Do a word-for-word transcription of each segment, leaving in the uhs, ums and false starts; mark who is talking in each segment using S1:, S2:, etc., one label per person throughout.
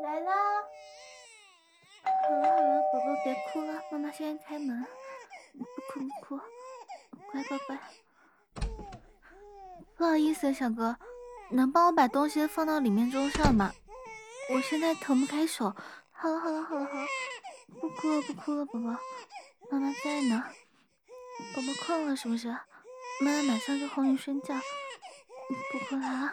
S1: 来啦！好了好了，宝宝别哭了，妈妈现在开门，不哭不哭，乖乖乖。不好意思，小哥，能帮我把东西放到里面桌上吗？我现在腾不开手。好了好了好了好了，不哭了不哭了，宝宝，妈妈在呢。宝宝困了是不是？妈妈马上就哄你睡觉，不哭了啊。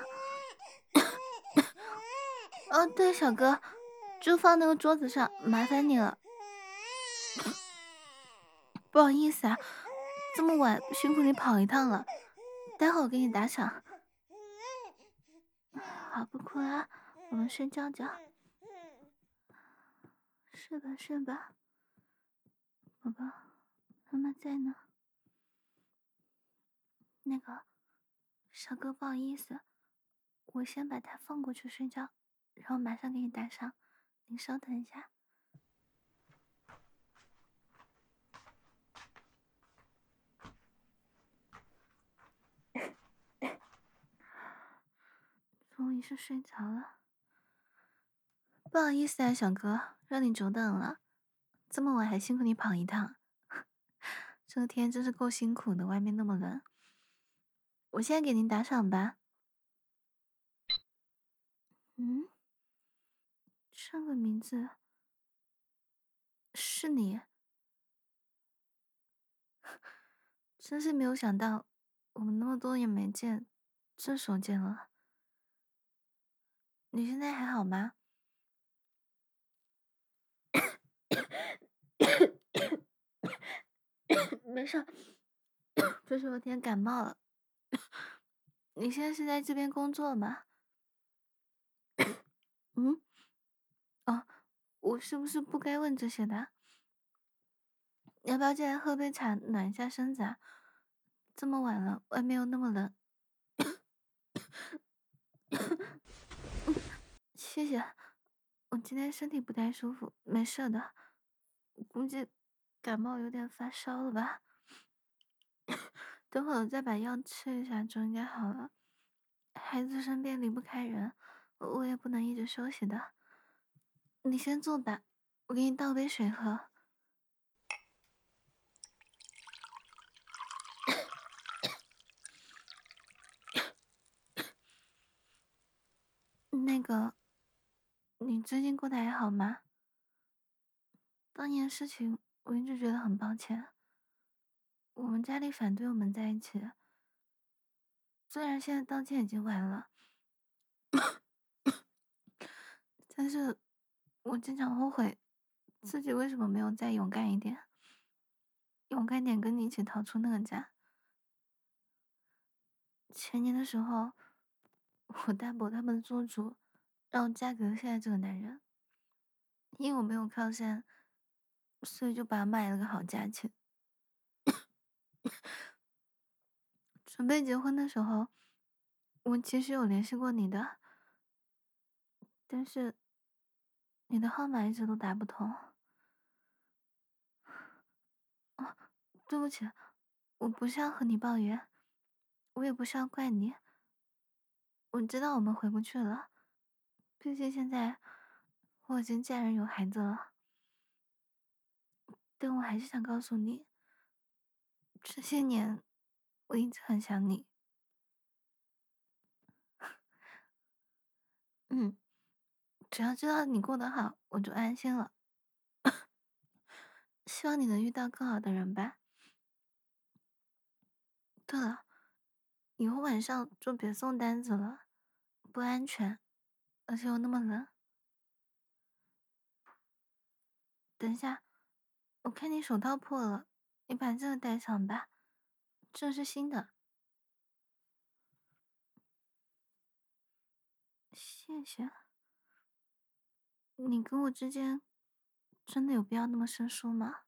S1: 哦，对，小哥，就放那个桌子上，麻烦你了。不好意思啊，这么晚辛苦你跑一趟了，待会儿我给你打赏。好，不哭了，我们睡觉觉。睡吧睡吧，宝宝，妈妈在呢。那个小哥，不好意思，我先把他放过去睡觉，然后马上给你打赏，您稍等一下。终于是睡着了。不好意思啊，小哥，让你久等了，这么晚还辛苦你跑一趟，这个天真是够辛苦的，外面那么冷。我现在给您打赏吧。嗯，这个名字是你，真是没有想到，我们那么多年没见，这时候见了。你现在还好吗？没事，这是我有点感冒了。你现在是在这边工作吗？嗯，哦，我是不是不该问这些的？要不要进来喝杯茶暖一下身子啊？这么晚了，外面又那么冷。谢谢，我今天身体不太舒服，没事的，估计感冒有点发烧了吧。等会儿再把药吃一下就应该好了。孩子身边离不开人，我也不能一直休息的。你先坐吧，我给你倒杯水喝。那个，你最近过得还好吗？当年的事情我一直觉得很抱歉。我们家里反对我们在一起，虽然现在道歉已经晚了，但是我经常后悔自己为什么没有再勇敢一点，勇敢点跟你一起逃出那个家。前年的时候，我大伯他们做主让我嫁给了现在这个男人，因为我没有靠山，所以就把他卖了个好价钱。准备结婚的时候，我其实有联系过你的，但是你的号码一直都打不通。哦，对不起，我不是要和你抱怨，我也不是要怪你。我知道我们回不去了，毕竟现在我已经嫁人有孩子了。但我还是想告诉你，这些年我一直很想你。嗯，只要知道你过得好，我就安心了。希望你能遇到更好的人吧。对了，以后晚上就别送单子了，不安全，而且又那么冷。等一下，我看你手套破了，你把这个戴上吧，这是新的。谢谢。你跟我之间真的有必要那么生疏吗？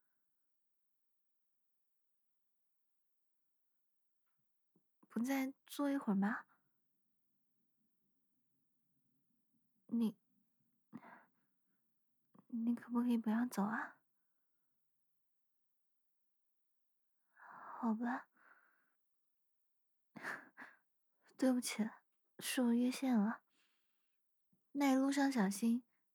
S1: 不再坐一会儿吗？你，你可不可以不要走啊？好吧，对不起，是我越线了。那一路上小心，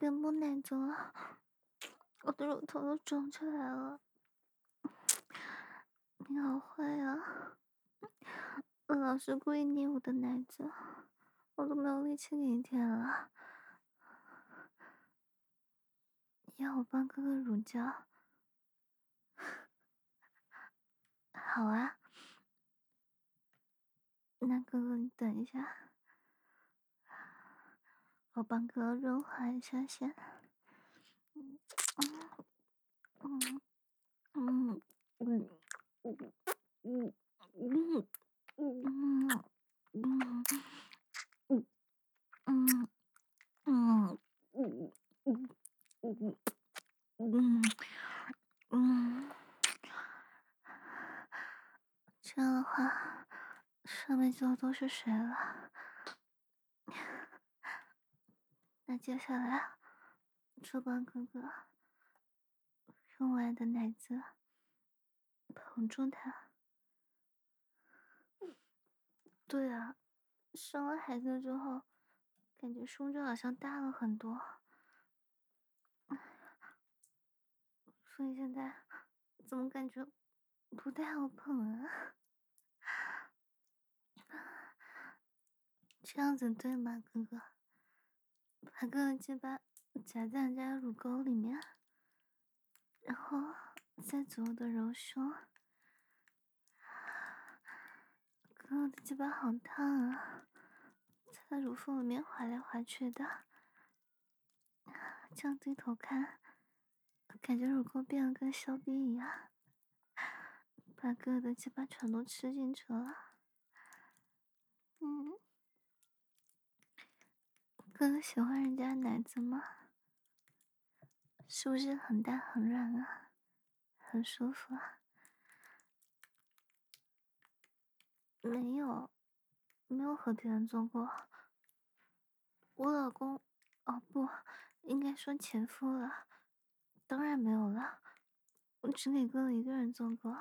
S1: 别摸奶子了，我的乳头都肿起来了。你好坏啊！老是故意捏我的奶子，我都没有力气给你舔了。要我帮哥哥乳胶？好啊，那哥哥你等一下，我帮哥哥润滑一下先。嗯嗯嗯嗯嗯嗯嗯嗯嗯嗯嗯嗯嗯嗯嗯嗯，这样的话，上面就都是水了。那接下来就帮哥哥用完的奶子捧住他。对啊，生了孩子之后，感觉胸就好像大了很多，所以现在怎么感觉不太好捧啊？这样子对吗，哥哥？把哥哥鸡巴夹在人家乳沟里面，然后再左右的揉胸。哥哥的鸡巴好烫啊，在乳缝里面滑来滑去的。这样低头看，感觉乳沟变得跟削冰一样，把哥哥的鸡巴全都吃进去了。嗯，哥哥喜欢人家奶子吗？是不是很大很软啊？很舒服啊？没有，没有和别人做过。我老公，哦不，应该说前夫了。当然没有了，我只给哥哥一个人做过。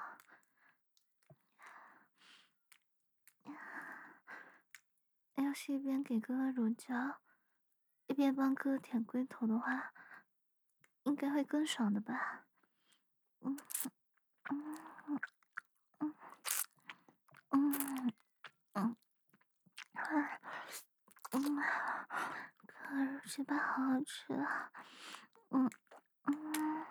S1: 要是一边给哥哥乳胶，一边帮哥哥舔龟头的话，应该会更爽的吧？嗯嗯嗯嗯嗯嗯，哥哥乳鸡巴好好吃啊！嗯嗯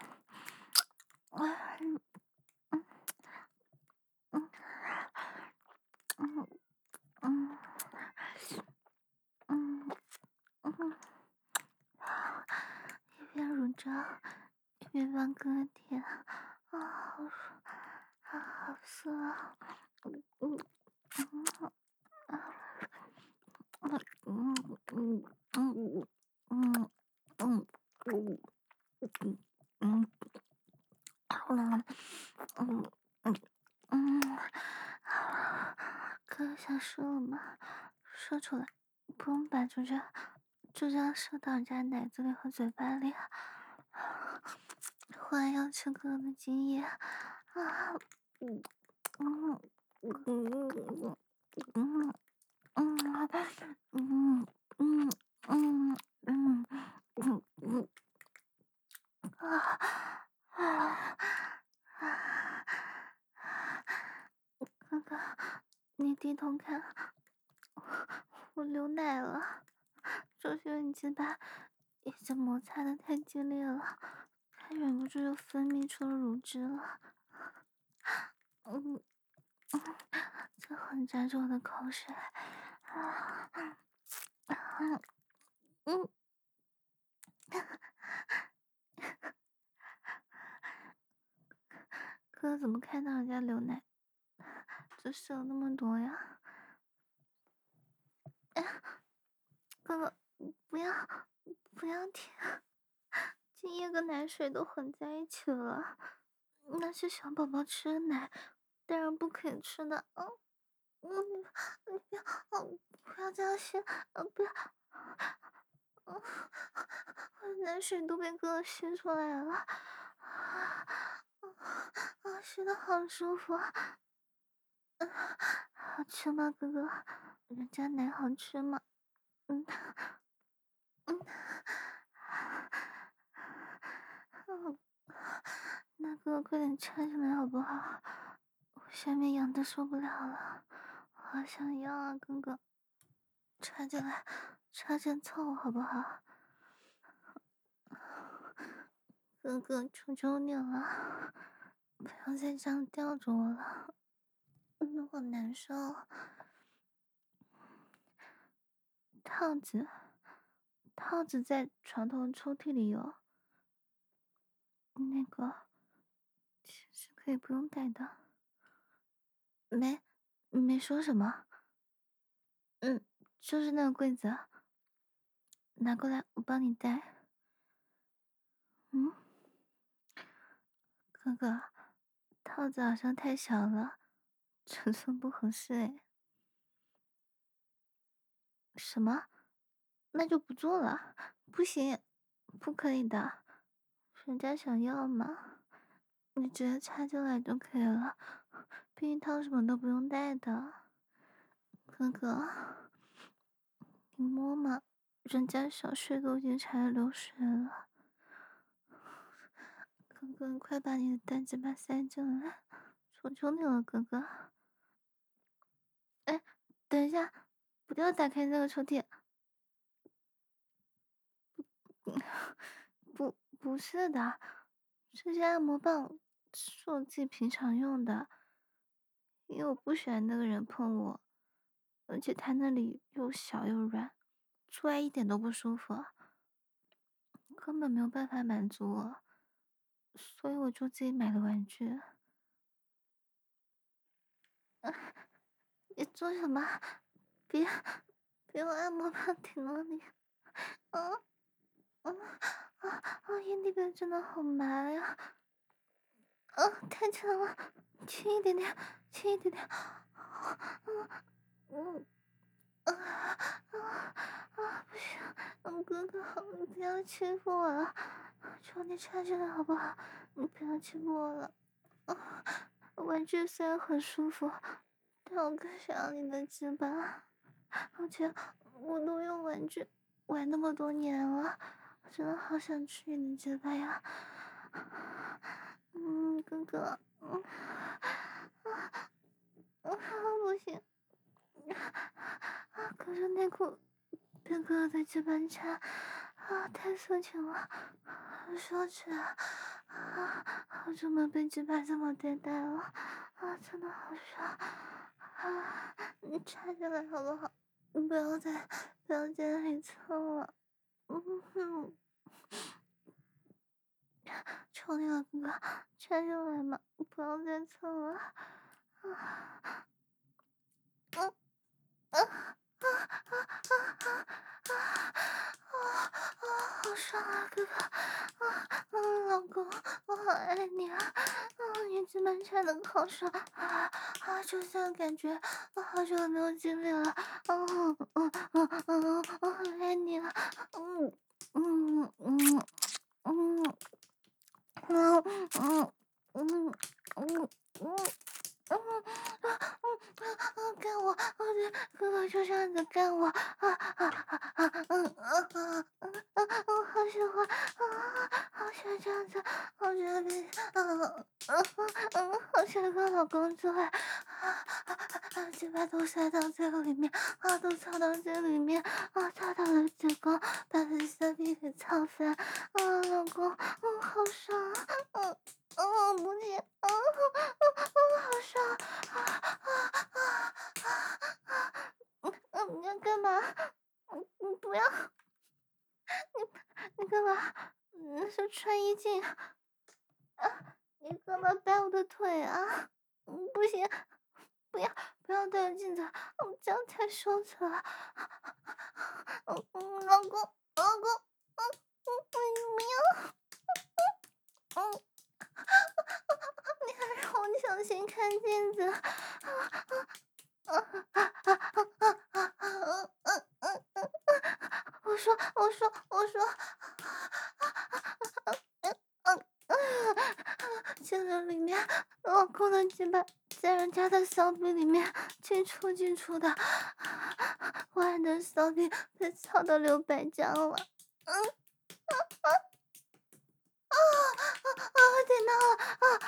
S1: 嗯嗯嗯嗯嗯嗯嗯，一边乳胶一边帮哥哥舔，啊，好爽，啊，好涩啊！嗯嗯嗯嗯嗯嗯嗯嗯嗯嗯嗯。嗯嗯嗯嗯，哥哥想说了吗？说出来，不用把就这样就这样射到人家奶子里和嘴巴里。忽然要吃哥哥的精液啊！嗯嗯嗯嗯嗯嗯嗯嗯嗯嗯嗯啊啊！哥哥，你低头看，我流奶了，就是因为你鸡巴已经摩擦的太激烈了，它忍不住就分泌出了乳汁了。嗯嗯，这混杂着我的口水。啊啊嗯。哥怎么看到人家流奶就射了那么多呀？哎，哥哥，不要不要舔，精液跟奶水都混在一起了，那是小宝宝吃的奶，大人不可以吃的。嗯嗯，你不要，嗯，不要这样吸，呃，不要，嗯，我的奶水都被哥哥吸出来了，啊啊，吸的好舒服啊！好吃吗，哥哥？人家奶好吃吗？嗯嗯哥快点插进来好不好？我下面痒的受不了了，我好想要啊，哥哥，插进来，插进凑好不好？哥哥，求求你了，不要再这样吊着我了，我好难受。套子，套子在床头抽屉里有，那个其实可以不用带的。没，没说什么。嗯，就是那个柜子，拿过来，我帮你带。嗯，哥哥，套子好像太小了，尺寸不合适诶。什么？那就不做了。不行，不可以的，人家想要嘛，你直接插进来就可以了，避孕套什么都不用带的。哥哥，你摸嘛，人家小穴都已经插了流水了。哥哥，你快把你的大鸡巴塞进来，求求你了，哥哥。哎，等一下，不要打开那个抽屉。不，不是的，这些按摩棒是我自己平常用的，因为我不喜欢那个人碰我，而且他那里又小又软，做爱一点都不舒服，根本没有办法满足我，所以我就自己买了玩具。你做什么？别，别用按摩棒顶到你！啊啊啊啊！阴蒂边真的好麻呀！啊，太强了，轻一点点，轻一点点。嗯嗯啊啊啊！不行，嗯，哥哥，你不要欺负我了，求你插进来好不好？你不要欺负我了。啊，玩具虽然很舒服，但我更想要你的鸡巴，而且我都用玩具玩那么多年了，我真的好想吃你的鸡巴呀！嗯，哥哥，嗯，啊啊，不行，啊，可是内裤被哥哥的鸡巴插，啊，太色情了，好羞耻啊！啊，好久没被鸡巴这么对待了，啊，真的好爽！啊，你插进来好不好？你不要再不要在那里蹭了，嗯哼。求你了，哥哥，插进来嘛，不要再蹭了。啊，嗯，啊啊啊啊啊啊啊！好爽啊，哥哥！啊，嗯，老公，我好爱你啊！啊，你这么插的好爽啊！啊，就像感觉我好久没有经历了。嗯嗯嗯嗯，我很爱你啊！嗯嗯嗯嗯。嗯嗯嗯嗯嗯嗯啊啊啊！干我！我的哥哥就这样子干我！啊啊啊啊！嗯嗯嗯嗯嗯，我好喜欢啊！好喜欢这样子，好喜欢被嗯嗯嗯，好喜欢跟老公做爱啊啊啊！鸡巴都塞到这个里面啊，都操到这里面啊，操到了子宫，把这小屁给操翻啊！老公，嗯，好爽啊！嗯。哦，不行，哦哦哦，好爽！啊啊啊啊啊！嗯嗯，你要干嘛？嗯嗯，不要！你你干嘛？那是穿衣镜啊！你干嘛掰我的腿啊？嗯，不行，不要不要对着镜子，嗯，这样太羞耻了。嗯嗯，老公老公，嗯嗯嗯，不要，嗯。你还让我强行看镜子，啊啊啊啊啊啊啊啊啊啊！我说我说我说，镜子里面老公的鸡巴在人家的小臂里面进出进出的，我爱的小臂被操的流白浆了，嗯。啊啊啊！天呐！啊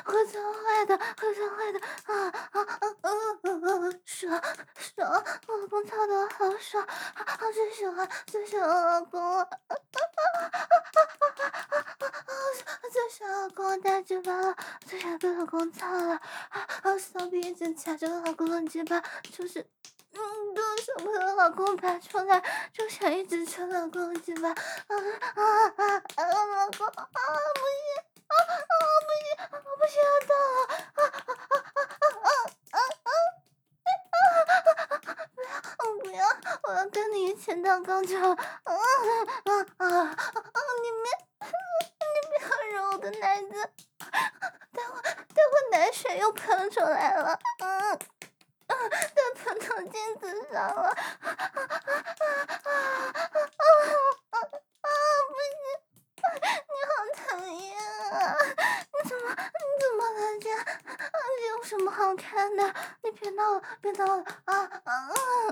S1: 会脏坏的，会脏坏的啊啊啊啊啊！爽爽，我老公操的我好爽，啊最喜欢最喜欢我老公了，啊啊啊啊啊啊啊！最喜欢老公我大鸡巴了，最喜欢被老公操了，啊啊！骚逼一直掐着我老公的鸡巴，就是。嗯，都舍不得老公拔出来，就想一直抽老公的鸡巴，啊啊啊啊！老公啊，不行，啊啊不行，我不行要到了，啊啊啊啊啊啊啊！不要，不要，我要跟你一起到高潮，啊啊啊啊！你别，你不要揉我的奶子，待会待会奶水又喷出来了，嗯。啊！都喷到镜子上了！啊啊啊啊啊啊！不行，你好讨厌啊！你怎么你怎么了这？啊，这有什么好看的？你别闹了，别闹了！啊啊啊！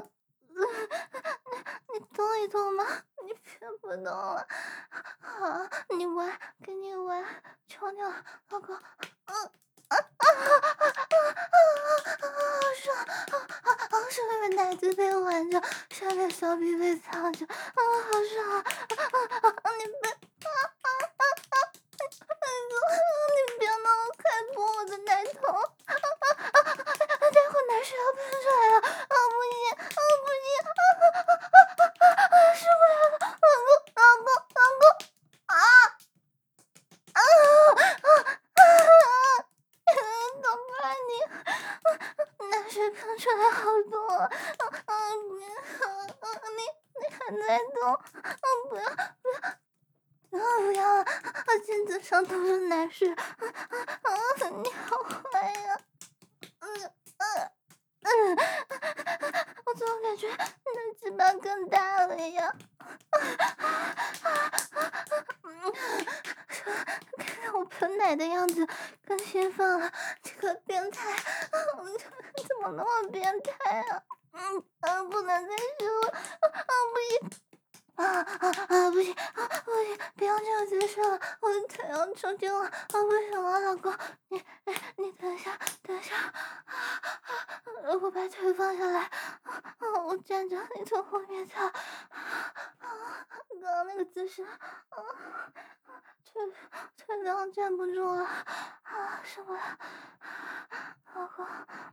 S1: 你你动一动吗？你别不动了！好，你玩，跟你玩，求你了，老公！嗯。啊啊啊啊啊啊！好爽！啊啊啊！上面奶子被玩着，下面小臂被操着，啊，好爽！啊啊啊！你别啊啊啊啊！你别闹了，快拨我的奶头！啊啊啊啊！待会奶水要喷出来了！啊不行！啊不行！啊啊啊啊啊啊！受不了了！老公，老公，老公！啊啊啊啊！老公啊你，奶水喷出来好多，啊啊不要，啊你你还在动，啊不要不要，啊不要了，啊镜子上都是奶水，啊啊啊你好坏呀，嗯嗯嗯，我怎么感觉你的鸡巴更大了呀？啊啊啊啊！嗯，看看我喷奶的样子，更兴奋了。这个变态，嗯，怎么那么变态啊？嗯啊，不能再说了，啊啊不行，啊啊啊不行，啊不行，别用这个姿势了，我的腿要抽筋了，啊不行了，老公，你你等一下，等一下，啊啊，我把腿放下来，啊啊，我站着，你从后面擦，啊啊，刚刚那个姿势，啊。腿腿刚站不住了，啊，受不了，老公，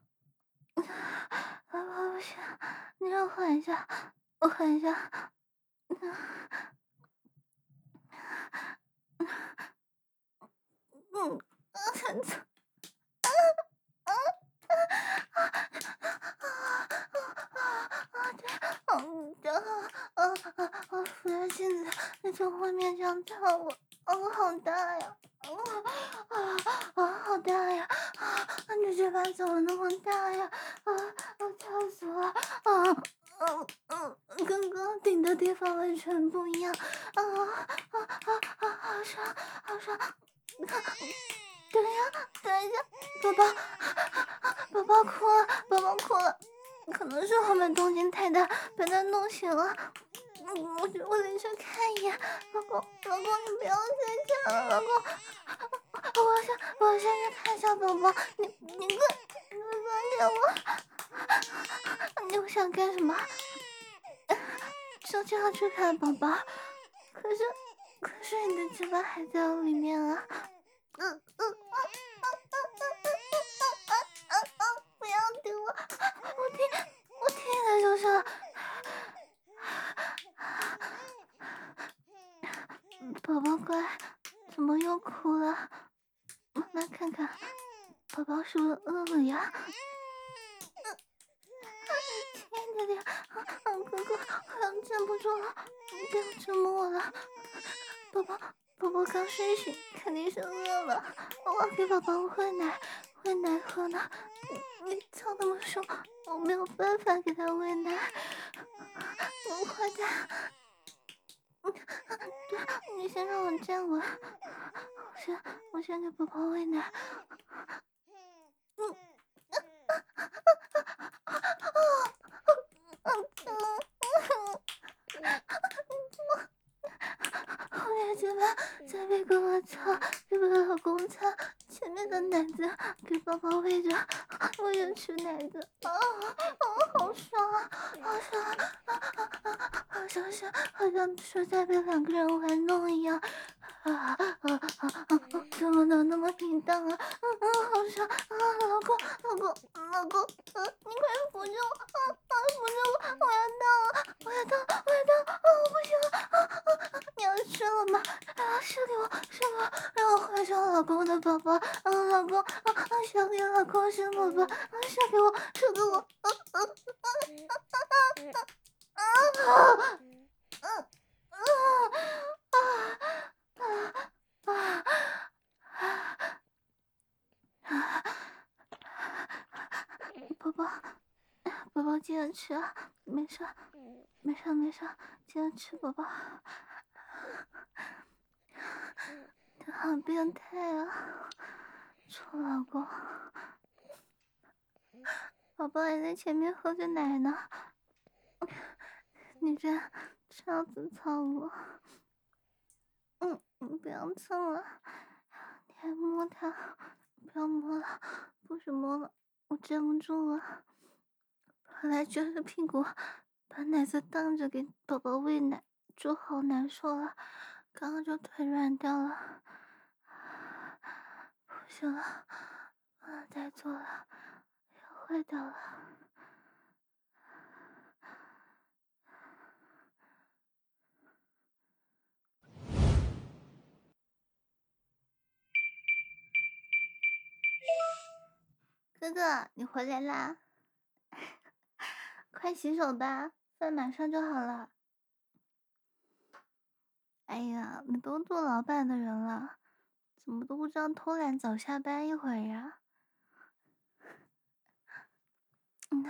S1: 老公不行，你让我缓一下，我缓一下，嗯，啊，啊啊啊啊！对，嗯，然后，啊啊啊！扶着镜子，你从后面这样套我，哦，好大呀！啊啊啊！好大呀！啊，你这把怎么那么大呀？啊，我操死了！啊，嗯嗯，跟刚顶的地方完全不一样。啊啊啊啊！好爽，好爽！等一下，等一下，宝宝，宝宝哭了，宝宝哭了，可能是后面动静太大，把他弄醒了。我我我得去看一眼，老公，老公你不要再看了，老公，我先我先去看一下宝宝，你你快你快放开我，你想干什么？就这样去看宝宝，可是可是你的鸡巴还在我里面啊，嗯嗯啊啊啊啊啊啊啊！不要顶我，我听我听了就是了。宝宝乖，怎么又哭了？妈妈看看，宝宝是不是饿了呀？亲爱的点，哥哥，我要站不住了，你不要折磨我了。宝宝，宝宝刚睡醒，肯定是饿了。我要给宝宝喂奶，喂奶喝呢。你你操那么凶，我没有办法给他喂奶。你快点！你先让我站稳，我先我先给宝宝喂奶。嗯，后面这边再被哥哥操，又被老公操，前面那个奶子给宝宝喂着，喂着吃奶子，啊啊，好爽啊，好爽啊，啊啊啊，好像是好像是在被两个人玩弄一样，啊啊啊啊啊！怎么能那么淫荡啊？嗯嗯，好爽啊！老公，老公，老公，呃，你快扶着我，啊啊，扶着我，我要到了，我要到，我要到，啊，我不行了，啊啊！你要射了吗？啊，射给我，射给我，让我怀上老公的宝宝，啊，老公，啊啊，想给老公生宝宝，啊，射给我，射给我，啊啊啊啊啊！嗯嗯啊啊啊啊！宝宝，宝宝记得吃啊，没事，没事，没事，记得吃，宝宝。他好变态啊，臭老公！宝宝也在前面喝着奶呢，你这这样子操我，嗯，你不要蹭了，你还摸他，不要摸了，不许摸了，我站不住了。本来撅着屁股把奶子当着给宝宝喂奶，就好难受了，刚刚就腿软掉了，不行了，不能再做了，要坏掉了。哥哥，你回来啦！快洗手吧，饭马上就好了。哎呀，你都做老板的人了，怎么都不知道偷懒早下班一会儿呀？嗯，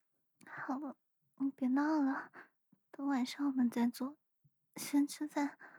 S1: 好了，你别闹了，等晚上我们再做，先吃饭。